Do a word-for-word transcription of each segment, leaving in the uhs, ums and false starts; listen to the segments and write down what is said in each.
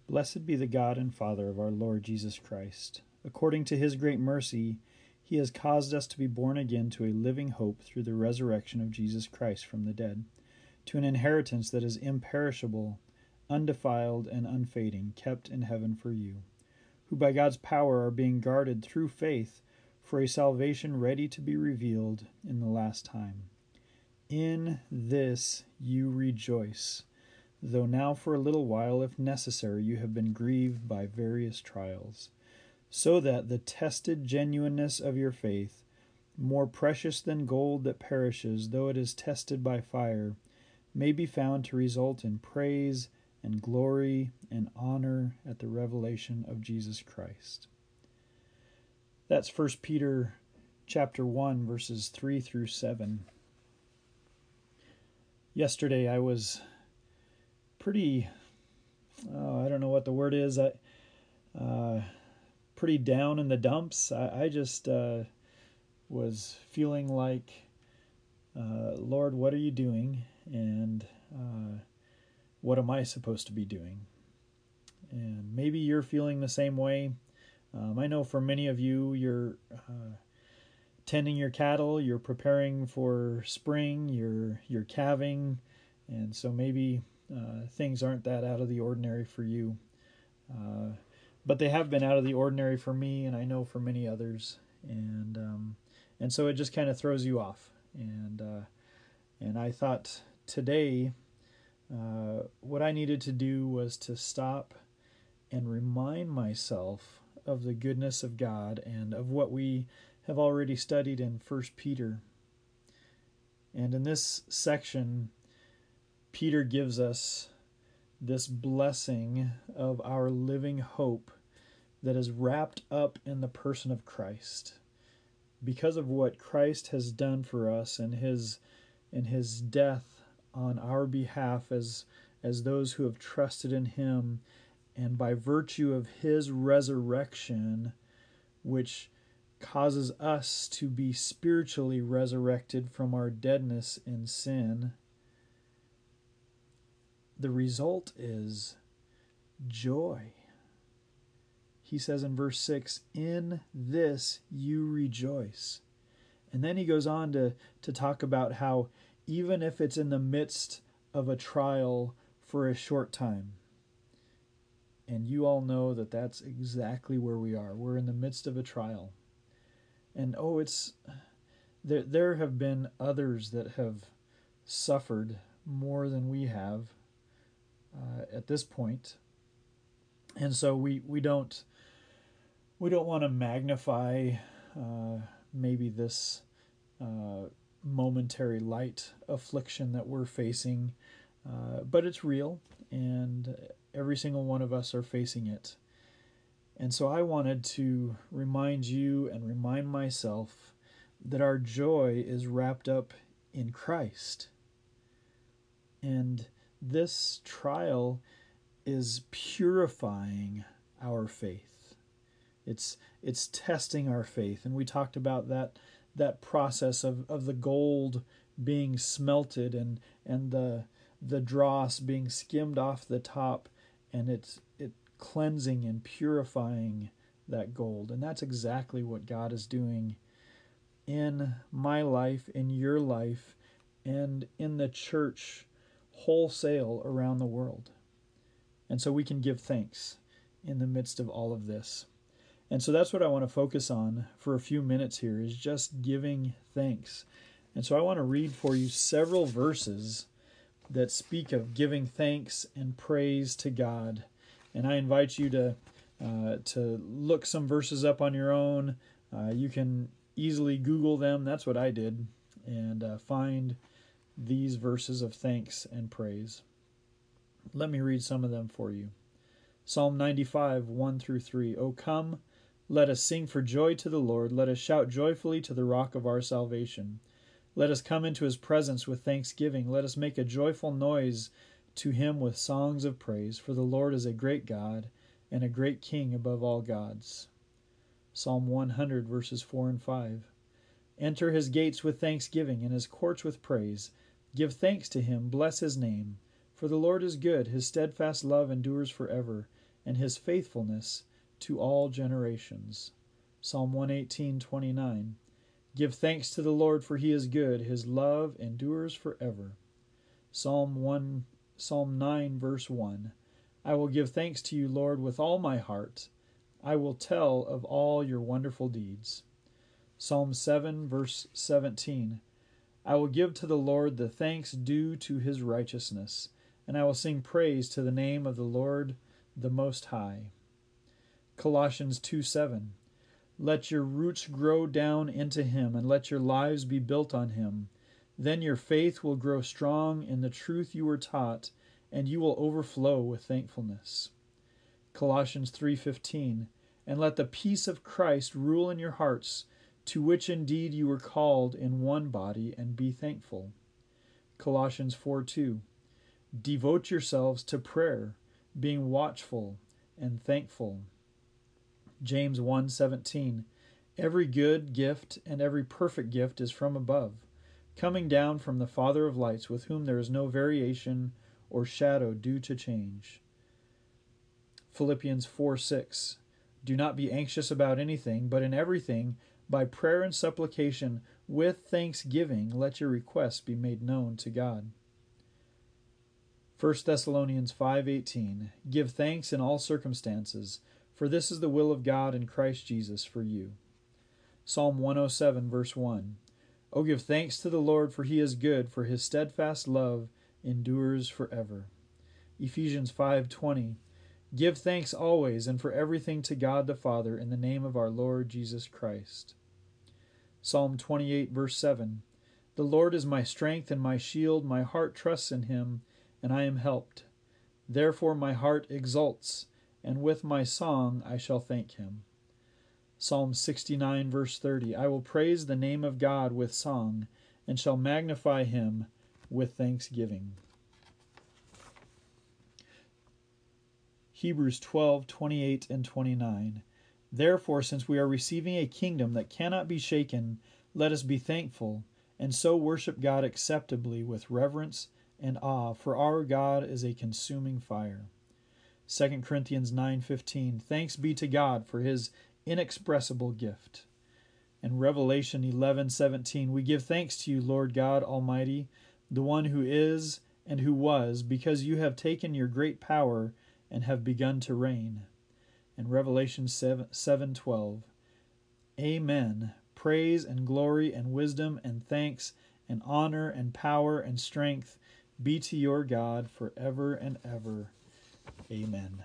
Blessed be the God and Father of our Lord Jesus Christ. According to his great mercy, he has caused us to be born again to a living hope through the resurrection of Jesus Christ from the dead, to an inheritance that is imperishable, undefiled, and unfading, kept in heaven for you, who by God's power are being guarded through faith for a salvation ready to be revealed in the last time. In this you rejoice, though now for a little while, if necessary, you have been grieved by various trials, so that the tested genuineness of your faith, more precious than gold that perishes, though it is tested by fire, may be found to result in praise and glory and honor at the revelation of Jesus Christ. That's First Peter chapter one, verses three through seven. Yesterday I was pretty, oh, I don't know what the word is, I, uh, pretty down in the dumps. I, I just uh, was feeling like, uh, Lord, what are you doing? And uh, what am I supposed to be doing? And maybe you're feeling the same way. Um, I know for many of you, you're uh, tending your cattle, you're preparing for spring, you're you're calving, and so maybe Uh, things aren't that out of the ordinary for you. Uh, but they have been out of the ordinary for me, and I know for many others. And um, and so it just kind of throws you off. And, uh, and I thought today uh, what I needed to do was to stop and remind myself of the goodness of God and of what we have already studied in First Peter. And in this section, Peter gives us this blessing of our living hope that is wrapped up in the person of Christ. Because of what Christ has done for us and his and his death on our behalf as as those who have trusted in him, and by virtue of his resurrection, which causes us to be spiritually resurrected from our deadness in sin, the result is joy. He says in verse six, in this you rejoice. And then he goes on to, to talk about how even if it's in the midst of a trial for a short time, and you all know that that's exactly where we are. We're in the midst of a trial. And oh, it's there, there have been others that have suffered more than we have Uh, at this point, and so we we don't we don't want to magnify uh, maybe this uh, momentary light affliction that we're facing, uh, but it's real, and every single one of us are facing it. And so I wanted to remind you and remind myself that our joy is wrapped up in Christ, and this trial is purifying our faith. It's it's testing our faith. And we talked about that that process of, of the gold being smelted and, and the the dross being skimmed off the top, and it's it cleansing and purifying that gold. And that's exactly what God is doing in my life, in your life, and in the church wholesale around the world. And so we can give thanks in the midst of all of this. And so that's what I want to focus on for a few minutes here, is just giving thanks. And so I want to read for you several verses that speak of giving thanks and praise to God. And I invite you to uh, to look some verses up on your own. Uh, you can easily Google them. That's what I did. And uh, find these verses of thanks and praise. Let me read some of them for you. Psalm ninety-five, one through three. O come, let us sing for joy to the Lord. Let us shout joyfully to the rock of our salvation. Let us come into his presence with thanksgiving. Let us make a joyful noise to him with songs of praise. For the Lord is a great God and a great King above all gods. Psalm one hundred, verses four and five. Enter his gates with thanksgiving and his courts with praise. Give thanks to him, bless his name. For the Lord is good, his steadfast love endures forever, and his faithfulness to all generations. Psalm one eighteen, twenty-nine. Give thanks to the Lord, for he is good. His love endures forever. Psalm one, Psalm nine, verse one. I will give thanks to you, Lord, with all my heart. I will tell of all your wonderful deeds. Psalm seven, verse seventeen. I will give to the Lord the thanks due to his righteousness, and I will sing praise to the name of the Lord the Most High. Colossians two, seven. Let your roots grow down into him, and let your lives be built on him. Then your faith will grow strong in the truth you were taught, and you will overflow with thankfulness. Colossians three fifteen. And let the peace of Christ rule in your hearts, to which indeed you were called in one body, and be thankful. Colossians four two. Devote yourselves to prayer, being watchful and thankful. James one seventeen. Every good gift and every perfect gift is from above, coming down from the Father of lights, with whom there is no variation or shadow due to change. Philippians four six. Do not be anxious about anything, but in everything, by prayer and supplication, with thanksgiving, let your requests be made known to God. First Thessalonians five eighteen. Give thanks in all circumstances, for this is the will of God in Christ Jesus for you. Psalm one oh seven, verse one. O give thanks to the Lord, for he is good, for his steadfast love endures forever. Ephesians five twenty. Give thanks always and for everything to God the Father in the name of our Lord Jesus Christ. Psalm twenty-eight, verse seven. The Lord is my strength and my shield, my heart trusts in him, and I am helped. Therefore my heart exults, and with my song I shall thank him. Psalm sixty-nine, verse thirty. I will praise the name of God with song, and shall magnify him with thanksgiving. Hebrews twelve, twenty-eight and twenty-nine. Therefore, since we are receiving a kingdom that cannot be shaken, let us be thankful, and so worship God acceptably with reverence and awe, for our God is a consuming fire. Second Corinthians nine fifteen. Thanks be to God for his inexpressible gift. And Revelation eleven seventeen. We give thanks to you, Lord God Almighty, the one who is and who was, because you have taken your great power and have begun to reign. And Revelation seven twelve. Amen. Praise and glory and wisdom and thanks and honor and power and strength be to your God forever and ever. Amen.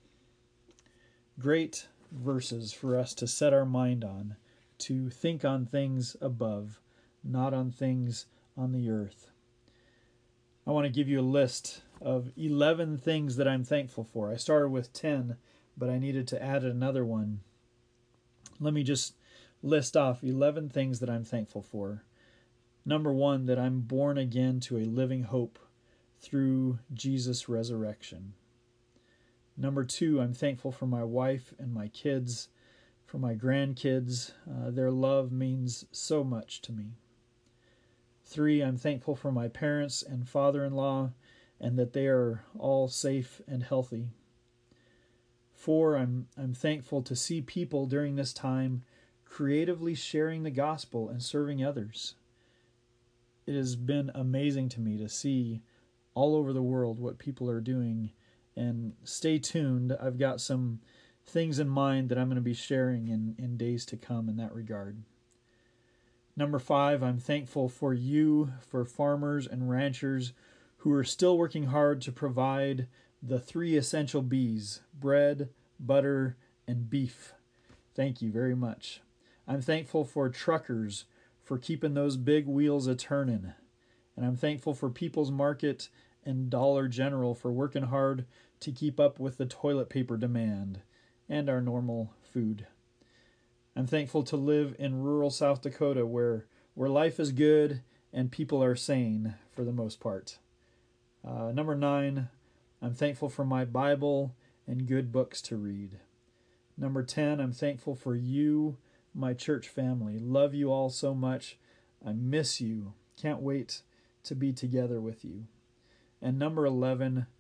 Great verses for us to set our mind on, to think on things above, not on things on the earth. I want to give you a list of eleven things that I'm thankful for. I started with ten, but I needed to add another one. Let me just list off eleven things that I'm thankful for. Number one, that I'm born again to a living hope through Jesus' resurrection. Number two, I'm thankful for my wife and my kids, for my grandkids. Uh, their love means so much to me. Three, I'm thankful for my parents and father-in-law and that they are all safe and healthy. Four, I'm, I'm thankful to see people during this time creatively sharing the gospel and serving others. It has been amazing to me to see all over the world what people are doing. And stay tuned. I've got some things in mind that I'm going to be sharing in, in days to come in that regard. Number five, I'm thankful for you, for farmers and ranchers who are still working hard to provide the three essential B's: bread, butter, and beef. Thank you very much. I'm thankful for truckers for keeping those big wheels a-turning. And I'm thankful for People's Market and Dollar General for working hard to keep up with the toilet paper demand and our normal food. I'm thankful to live in rural South Dakota where, where life is good and people are sane for the most part. Uh, number nine, I'm thankful for my Bible and good books to read. Number ten, I'm thankful for you, my church family. Love you all so much. I miss you. Can't wait to be together with you. And number eleven,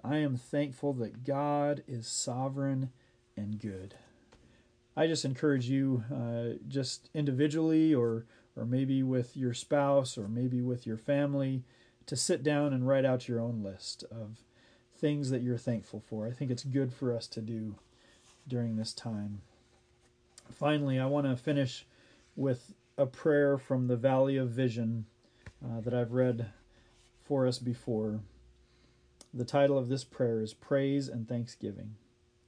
I am thankful that God is sovereign and good. I just encourage you, uh, just individually or or maybe with your spouse or maybe with your family, to sit down and write out your own list of things that you're thankful for. I think it's good for us to do during this time. Finally, I want to finish with a prayer from the Valley of Vision uh, that I've read for us before. The title of this prayer is Praise and Thanksgiving.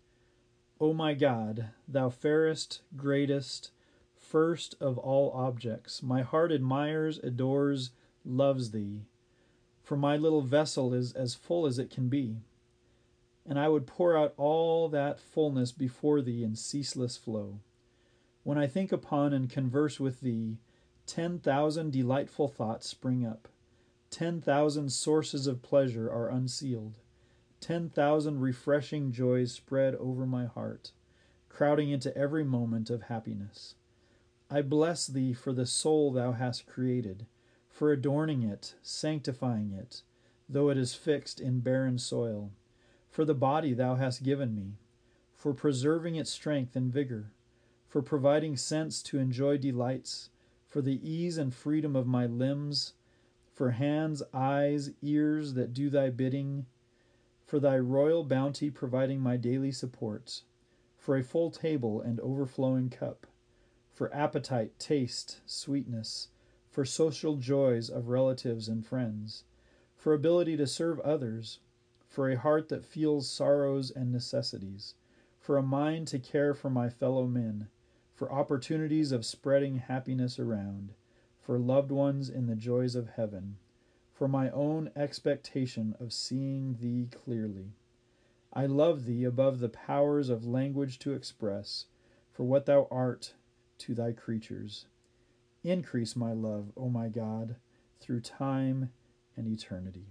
O my God, thou fairest, greatest, first of all objects, my heart admires, adores, loves thee. For my little vessel is as full as it can be, and I would pour out all that fullness before thee in ceaseless flow. When I think upon and converse with thee, ten thousand delightful thoughts spring up. Ten thousand sources of pleasure are unsealed. Ten thousand refreshing joys spread over my heart, crowding into every moment of happiness. I bless thee for the soul thou hast created, for adorning it, sanctifying it, though it is fixed in barren soil, for the body thou hast given me, for preserving its strength and vigor, for providing sense to enjoy delights, for the ease and freedom of my limbs, for hands, eyes, ears that do thy bidding, for thy royal bounty providing my daily support, for a full table and overflowing cup, for appetite, taste, sweetness, for social joys of relatives and friends, for ability to serve others, for a heart that feels sorrows and necessities, for a mind to care for my fellow men, for opportunities of spreading happiness around, for loved ones in the joys of heaven, for my own expectation of seeing thee clearly. I love thee above the powers of language to express, for what thou art to thy creatures. Increase my love, O my God, through time and eternity.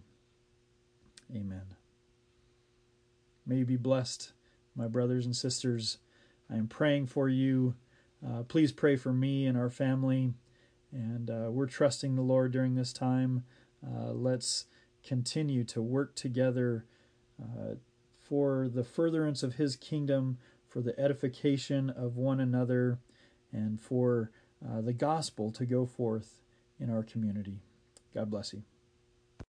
Amen. May you be blessed, my brothers and sisters. I am praying for you. Uh, please pray for me and our family. And uh, we're trusting the Lord during this time. Uh, let's continue to work together uh, for the furtherance of His kingdom, for the edification of one another, and for uh, the gospel to go forth in our community. God bless you.